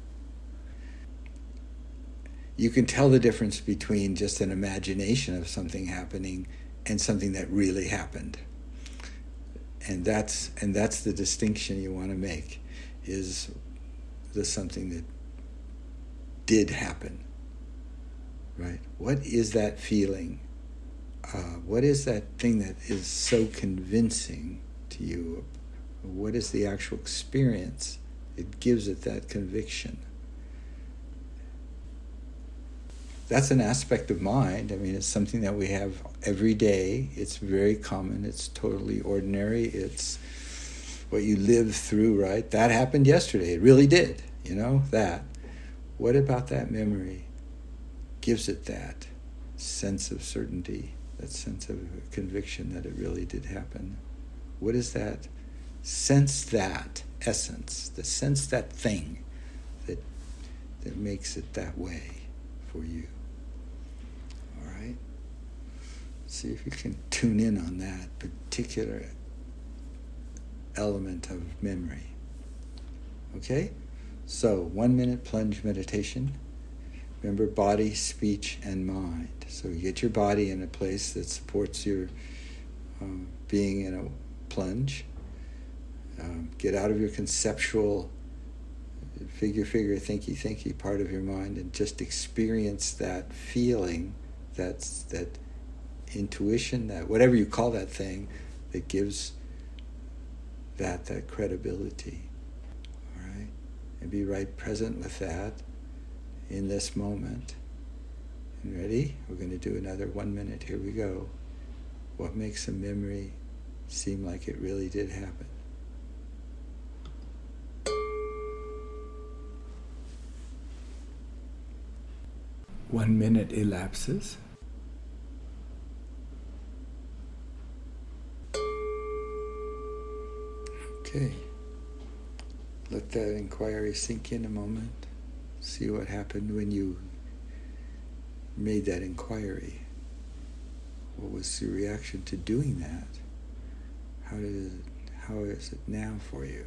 You can tell the difference between just an imagination of something happening and something that really happened. And that's and that's the distinction you want to make, is the something that did happen, right? What is that feeling? Uh, what is that thing that is so convincing to you? What is the actual experience? It gives it that conviction. that's an aspect of mind. I mean, it's something that we have every day. It's very common. It's totally ordinary. It's what you live through, right? That happened yesterday. It really did, you know, that. What about that memory gives it that sense of certainty, that sense of conviction that it really did happen? What is that? Sense that essence, the sense that thing that that makes it that way for you. All right? See if you can tune in on that particular element of memory. Okay? So, one minute plunge meditation. Remember, body, speech, and mind. So you get your body in a place that supports your um, being in a plunge. Um, get out of your conceptual figure, figure, thinky, thinky part of your mind and just experience that feeling, that's that intuition, that whatever you call that thing, that gives that that credibility. All right? And be right present with that in this moment. And ready? We're going to do another one minute. Here we go. What makes a memory seem like it really did happen? One minute elapses. Okay. Let that inquiry sink in a moment. See what happened when you made that inquiry. What was your reaction to doing that? How did it, how is it now for you?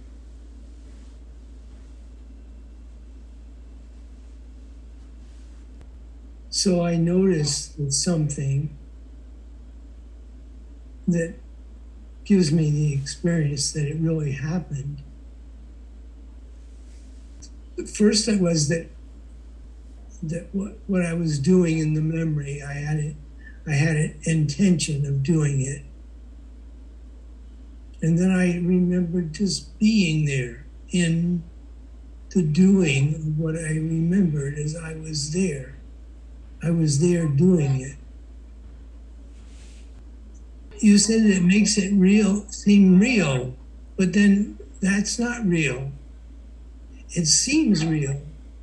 So I noticed that something that gives me the experience that it really happened. First, it was that that what, what I was doing in the memory, I had it, I had an intention of doing it, and then I remembered just being there in the doing of what I remembered as I was there. I was there doing it. You said it makes it real, seem real, but then that's not real. It seems real.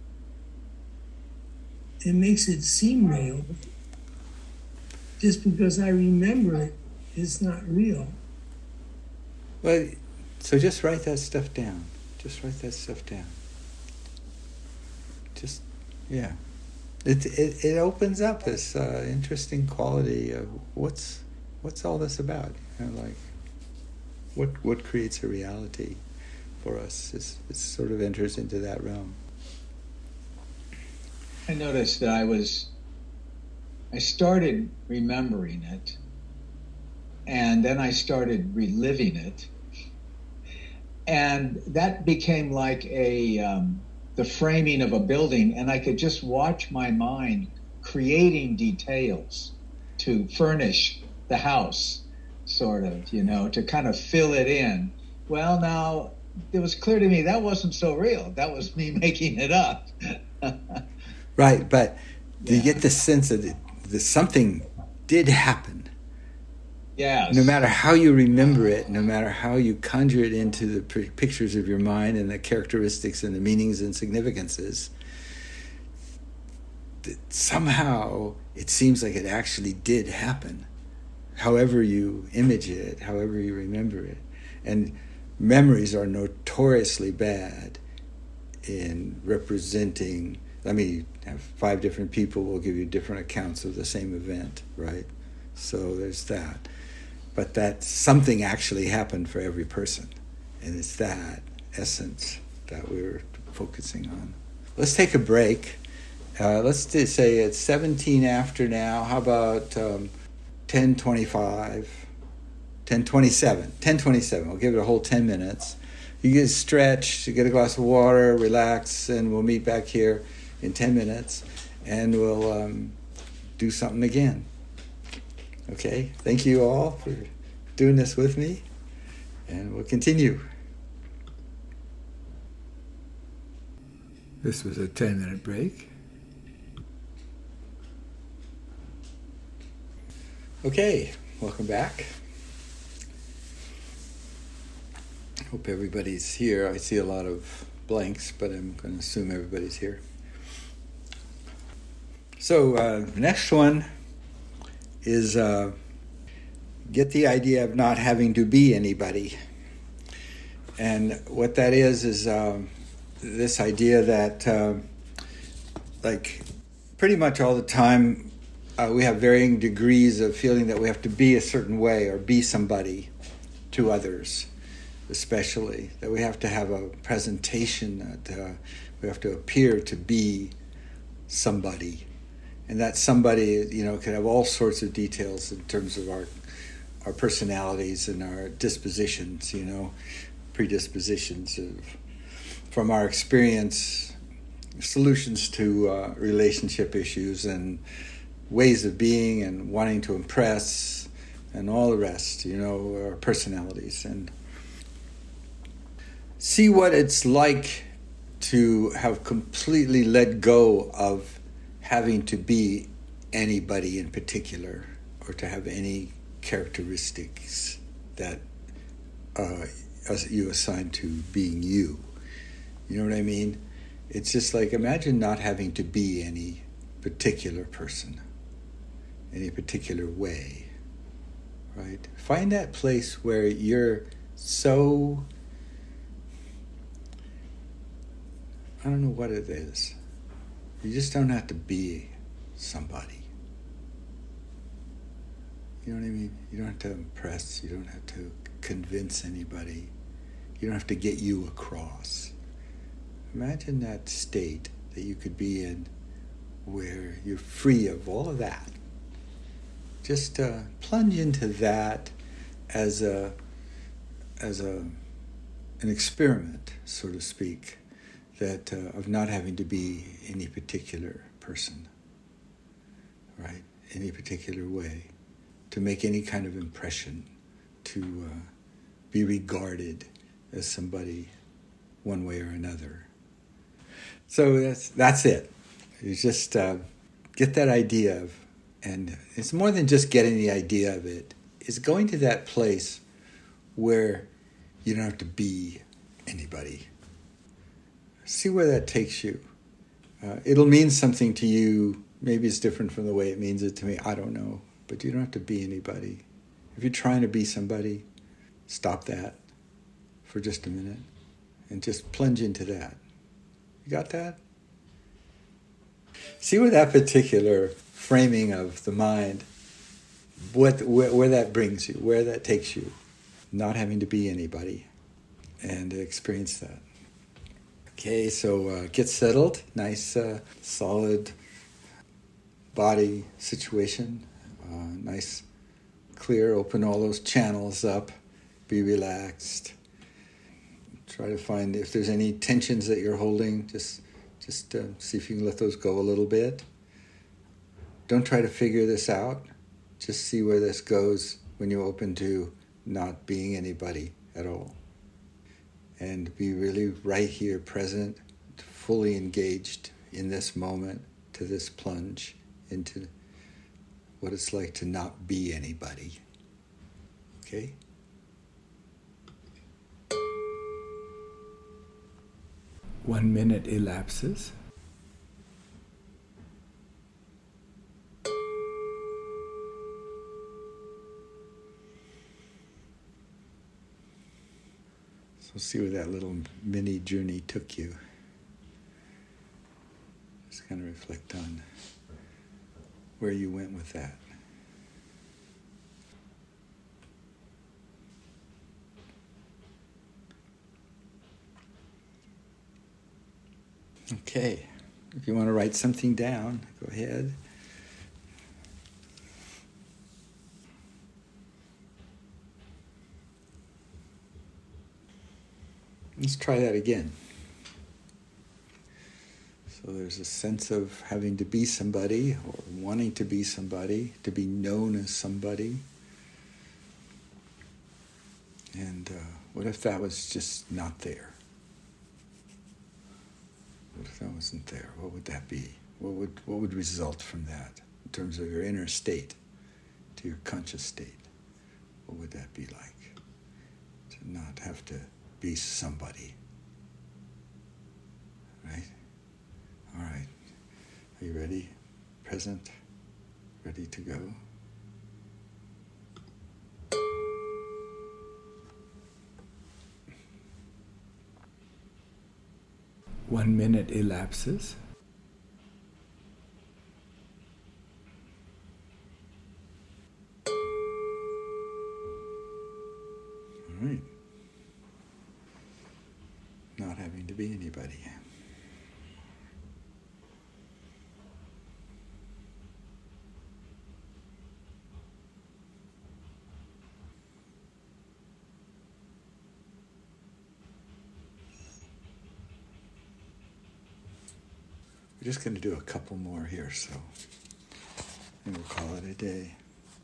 It makes it seem real. Just because I remember it, it's not real. Well, so just write that stuff down. Just write that stuff down. Just, yeah. It it, it opens up this uh, interesting quality of what's what's all this about? You know, like what what creates a reality for us? It's, it sort of enters into that realm. I noticed that I was, I started remembering it, and then I started reliving it, and that became like a um, the framing of a building, and I could just watch my mind creating details to furnish the house, sort of, you know, to kind of fill it in. Well, now, it was clear to me that wasn't so real. That was me making it up. Right, but do yeah. you get the sense that it, that something did happen? Yes. No matter how you remember it, no matter how you conjure it into the p- pictures of your mind and the characteristics and the meanings and significances, that somehow it seems like it actually did happen. However you image it, however you remember it. And memories are notoriously bad in representing. I mean, you have five different people will give you different accounts of the same event, right? So there's that. But that something actually happened for every person. And it's that essence that we're focusing on. Let's take a break. Uh, let's do, say it's seventeen after now. How about um, ten twenty-five? ten twenty-seven. ten twenty-seven. We'll give it a whole ten minutes. You get stretched, you get a glass of water, relax, and we'll meet back here in ten minutes, and we'll um, do something again. Okay? Thank you all for doing this with me, and we'll continue. This was a ten-minute break. Okay, welcome back. Hope everybody's here. I see a lot of blanks, but I'm going to assume everybody's here. So, uh, next one is uh, get the idea of not having to be anybody. And what that is, is um, this idea that, uh, like, pretty much all the time, uh, we have varying degrees of feeling that we have to be a certain way or be somebody to others, especially. That we have to have a presentation, that uh, we have to appear to be somebody. And that somebody, you know, can have all sorts of details in terms of our our personalities and our dispositions, you know, predispositions of, from our experience, solutions to uh, relationship issues and ways of being and wanting to impress and all the rest, you know, our personalities. And see what it's like to have completely let go of having to be anybody in particular or to have any characteristics that uh, you assign to being you. You know what I mean? It's just like, imagine not having to be any particular person, any particular way, right? Find that place where you're so, I don't know what it is. You just don't have to be somebody. You know what I mean? You don't have to impress. You don't have to convince anybody. You don't have to get you across. Imagine that state that you could be in where you're free of all of that. Just uh, plunge into that as a as a an experiment, so to speak, that uh, of not having to be any particular person, right? Any particular way, to make any kind of impression, to uh, be regarded as somebody one way or another. So that's that's it. You just uh, get that idea of, and it's more than just getting the idea of it. It's going to that place where you don't have to be anybody. See where that takes you. Uh, it'll mean something to you. Maybe it's different from the way it means it to me. I don't know. But you don't have to be anybody. If you're trying to be somebody, stop that for just a minute and just plunge into that. You got that? See where that particular framing of the mind, what where, where that brings you, where that takes you, not having to be anybody, and experience that. Okay, so uh, get settled, nice, uh, solid body situation, uh, nice, clear, open all those channels up, be relaxed. Try to find if there's any tensions that you're holding, just just uh, see if you can let those go a little bit. Don't try to figure this out. Just see where this goes when you're open to not being anybody at all. And be really right here, present, fully engaged in this moment, to this plunge into what it's like to not be anybody. Okay? One minute elapses. So see where that little mini journey took you. Just kind of reflect on where you went with that. Okay, if you want to write something down, go ahead. Let's try that again. So there's a sense of having to be somebody or wanting to be somebody, to be known as somebody. And uh, what if that was just not there? What if that wasn't there? What would that be? What would what would result from that in terms of your inner state? to your conscious state, what would that be like? To not have to be somebody. Right? All right. Are you ready? Present? Ready to go? One minute elapses. All right. Not having to be anybody. We're just going to do a couple more here, so and we'll call it a day.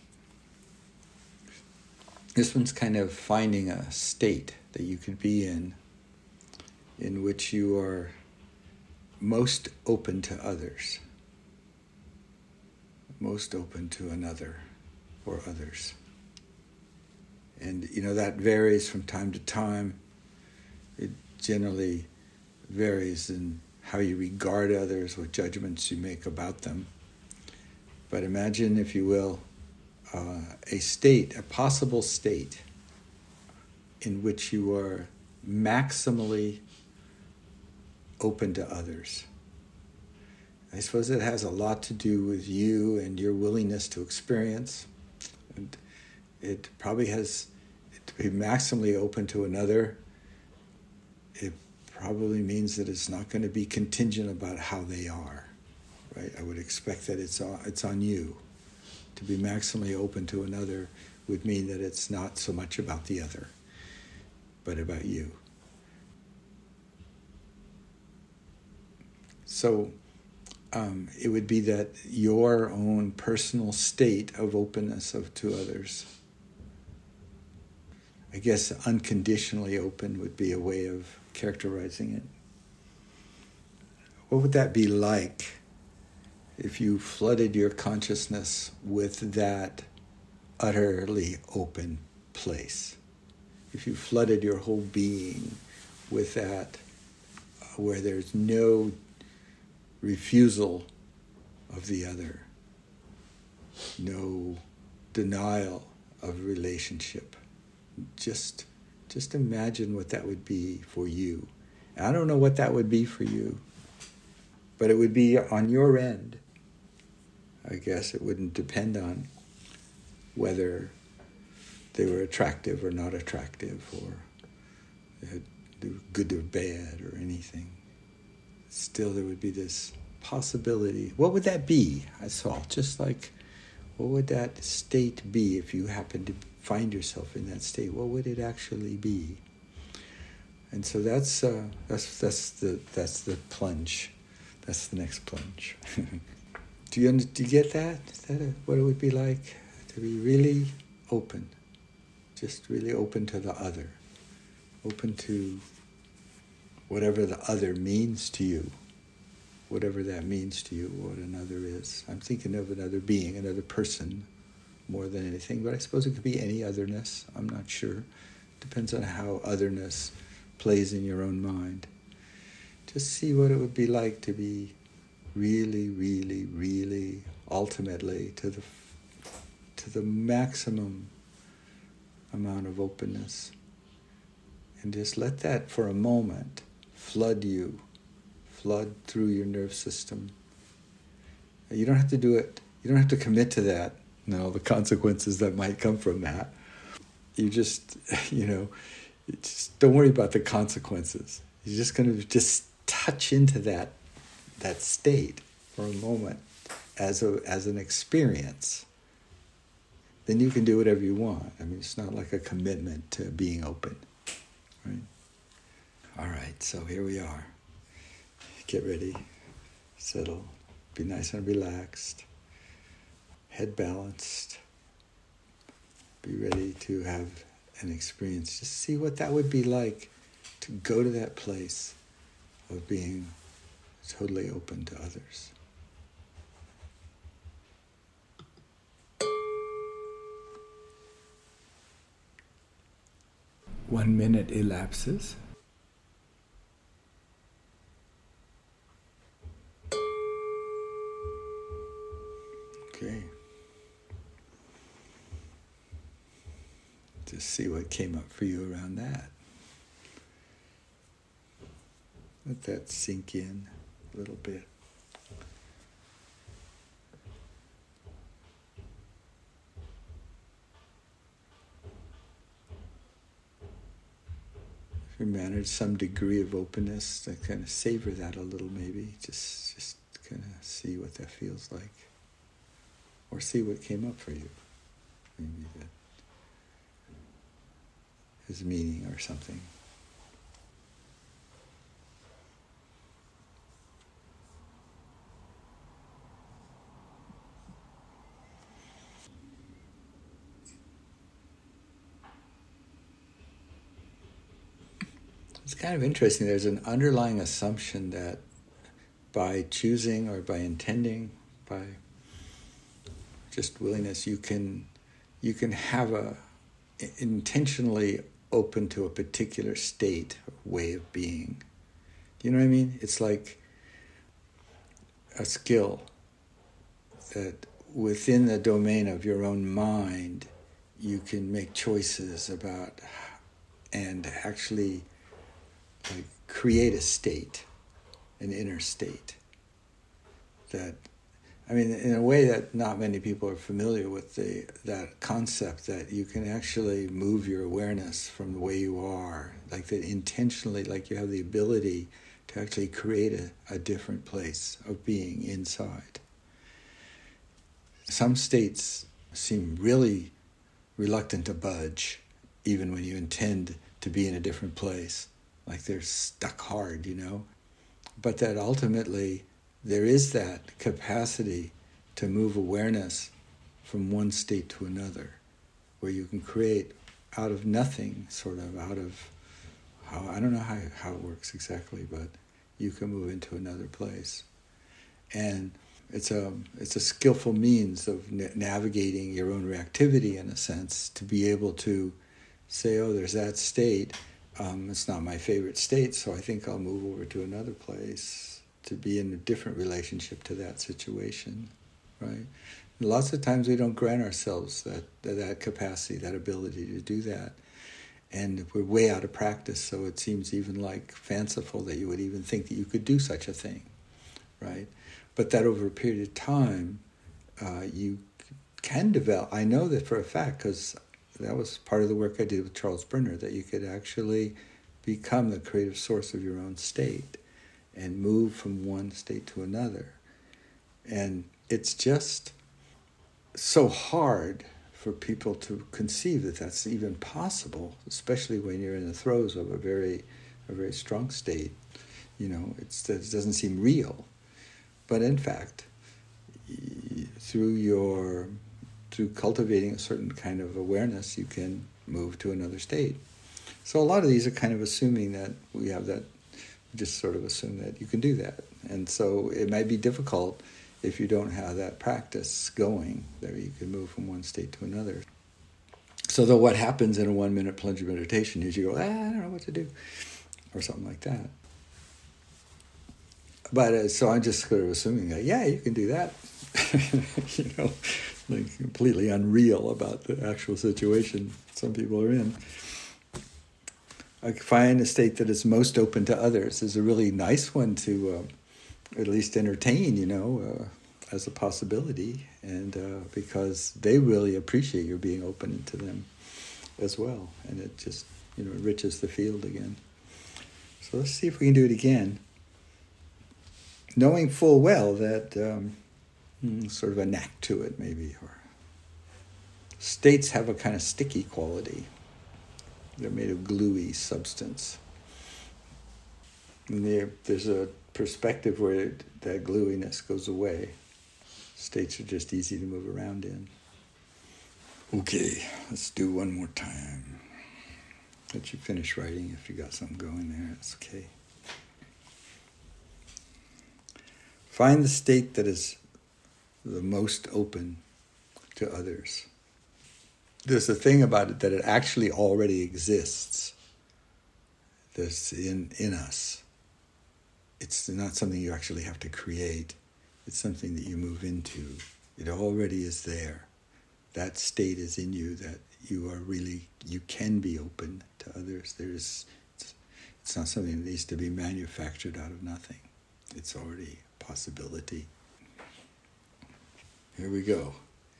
This one's kind of finding a state that you can be in, in which you are most open to others, most open to another or others. And, you know, that varies from time to time. It generally varies in how you regard others, what judgments you make about them. But imagine, if you will, uh, a state, a possible state in which you are maximally open to others. I suppose it has a lot to do with you and your willingness to experience. And it probably has, to be maximally open to another, it probably means that it's not going to be contingent about how they are, right? I would expect that it's on, it's on you. To be maximally open to another would mean that it's not so much about the other, but about you. So um, it would be that your own personal state of openness of to others. I guess unconditionally open would be a way of characterizing it. What would that be like if you flooded your consciousness with that utterly open place? If you flooded your whole being with that, uh, where there's no refusal of the other, no denial of relationship. Just, just imagine what that would be for you. And I don't know what that would be for you, but it would be on your end. I guess it wouldn't depend on whether they were attractive or not attractive, or they were good or bad or anything. Still, there would be this possibility. What would that be? I saw, just like, what would that state be if you happened to find yourself in that state? What would it actually be? And so that's uh, that's that's the that's the plunge. That's the next plunge. do you do you get that? Is that a, what it would be like to be really open, just really open to the other, open to whatever the other means to you, whatever that means to you, what another is. I'm thinking of another being, another person, more than anything, but I suppose it could be any otherness. I'm not sure. Depends on how otherness plays in your own mind. Just see what it would be like to be really, really, really, ultimately, to the to the maximum amount of openness. And just let that, for a moment, flood you, flood through your nerve system. You don't have to do it, you don't have to commit to that, and all the consequences that might come from that. You just, you know, you just don't worry about the consequences. You're just going to just touch into that that state for a moment as a as an experience. Then you can do whatever you want. I mean, it's not like a commitment to being open, right? All right, so here we are. Get ready, settle, be nice and relaxed, head balanced, be ready to have an experience. Just see what that would be like to go to that place of being totally open to others. One minute elapses. Okay. Just see what came up for you around that. Let that sink in a little bit. If you manage some degree of openness, to kind of savor that a little maybe. Just, just kind of see what that feels like. Or see what came up for you. Maybe that has meaning or something. It's kind of interesting. There's an underlying assumption that by choosing or by intending, by just willingness, you can you can have a intentionally open to a particular state or way of being. Do you know what I mean? It's like a skill that within the domain of your own mind, you can make choices about and actually like create a state, an inner state that, I mean, in a way that not many people are familiar with the that concept that you can actually move your awareness from the way you are, like that intentionally, like you have the ability to actually create a, a different place of being inside. Some states seem really reluctant to budge, even when you intend to be in a different place, like they're stuck hard, you know? But that ultimately there is that capacity to move awareness from one state to another, where you can create out of nothing, sort of out of, how I don't know how, how it works exactly, but you can move into another place. And it's a, it's a skillful means of na- navigating your own reactivity, in a sense, to be able to say, oh, there's that state. Um, it's not my favorite state, so I think I'll move over to another place to be in a different relationship to that situation, right? And lots of times we don't grant ourselves that, that that capacity, that ability to do that. And we're way out of practice, so it seems even like fanciful that you would even think that you could do such a thing, right? But that over a period of time, uh, you can develop. I know that for a fact, because that was part of the work I did with Charles Brenner, that you could actually become the creative source of your own state and move from one state to another. And it's just so hard for people to conceive that that's even possible, especially when you're in the throes of a very, a very strong state. You know, it's, it doesn't seem real. But in fact, through your, through cultivating a certain kind of awareness, you can move to another state. So a lot of these are kind of assuming that we have that, just sort of assume that you can do that. And so it might be difficult if you don't have that practice going, that you can move from one state to another. So that what happens in a one-minute plunge meditation is you go, ah, I don't know what to do, or something like that. But uh, so I'm just sort of assuming that, yeah, you can do that. You know, like completely unreal about the actual situation some people are in. I find a state that is most open to others is a really nice one to uh, at least entertain, you know, uh, as a possibility, and uh, because they really appreciate your being open to them as well, and it just, you know, enriches the field again. So let's see if we can do it again, knowing full well that um, sort of a knack to it, maybe, or states have a kind of sticky quality. They're made of gluey substance. And there's a perspective where that gluiness goes away. States are just easy to move around in. Okay, let's do one more time. Let you finish writing if you got something going there. That's okay. Find the state that is the most open to others. There's a thing about it that it actually already exists. that's in, in us. It's not something you actually have to create. It's something that you move into. It already is there. That state is in you, that you are really, you can be open to others. There's, it's, it's not something that needs to be manufactured out of nothing. It's already a possibility. Here we go.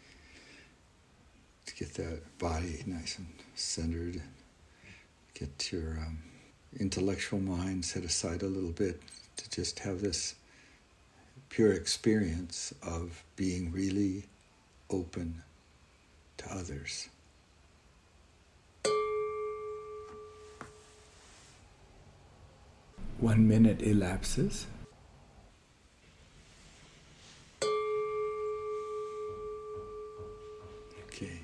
To get that body nice and centered. Get your um, intellectual mind set aside a little bit to just have this pure experience of being really open to others. One minute elapses. Okay.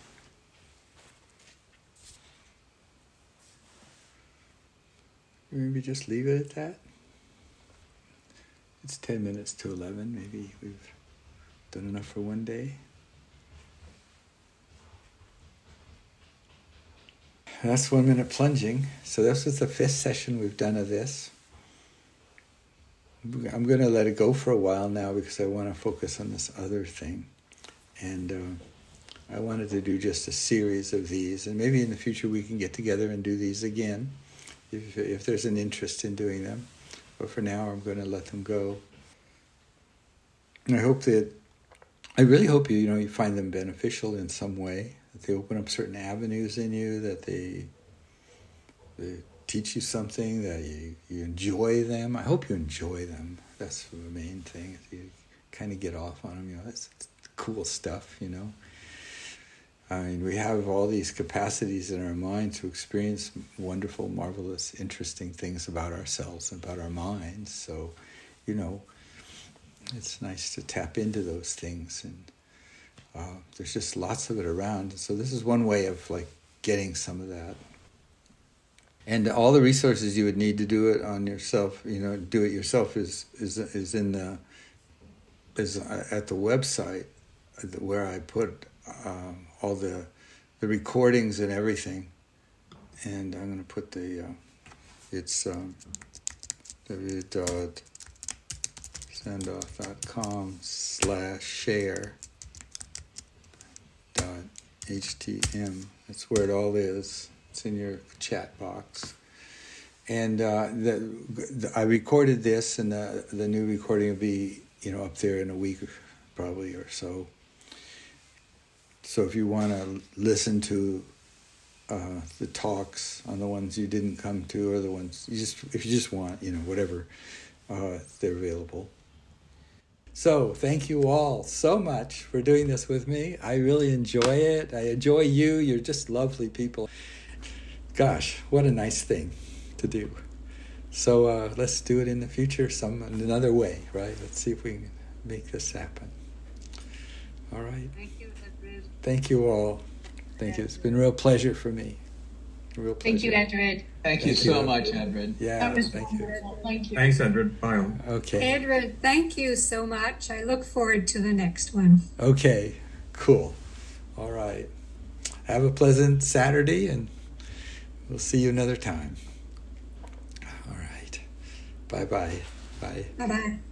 Maybe just leave it at that. It's ten minutes to eleven. Maybe we've done enough for one day. That's one minute plunging. So this was the fifth session we've done of this. I'm going to let it go for a while now because I want to focus on this other thing. And uh, I wanted to do just a series of these. And maybe in the future we can get together and do these again if, if there's an interest in doing them. But for now, I'm going to let them go. And I hope that, I really hope you, you know, you find them beneficial in some way, that they open up certain avenues in you, that they, they teach you something, that you, you enjoy them. I hope you enjoy them. That's the main thing. You kind of get off on them, you know, that's, that's cool stuff, you know. I mean, we have all these capacities in our mind to experience wonderful, marvelous, interesting things about ourselves and about our minds. So, you know, it's nice to tap into those things. And uh, there's just lots of it around. So this is one way of, like, getting some of that. And all the resources you would need to do it on yourself, you know, do it yourself is is is in the, is at the website where I put um, all the the recordings and everything. And I'm going to put the, uh, it's um, w dot sandoff dot com slash share dot htm. That's where it all is. It's in your chat box. And uh, the, the, I recorded this, and the, the new recording will be, you know, up there in a week probably or so. So if you want to listen to uh, the talks on the ones you didn't come to, or the ones you just, if you just want, you know, whatever, uh, they're available. So thank you all so much for doing this with me. I really enjoy it. I enjoy you. You're just lovely people. Gosh, what a nice thing to do. So uh, let's do it in the future some another way, right? Let's see if we can make this happen. All right. Thank you, Edred. Thank you all. Thank you. It's been a real pleasure for me. A real pleasure. Thank you, Edred. Thank you Thank so you. much, Edred. Yeah, That was thank you. wonderful. Thank you. Thanks, Edred. Bye. Okay. Edred, thank you so much. I look forward to the next one. Okay, cool. All right. Have a pleasant Saturday, and we'll see you another time. All right. Bye-bye. Bye. Bye-bye.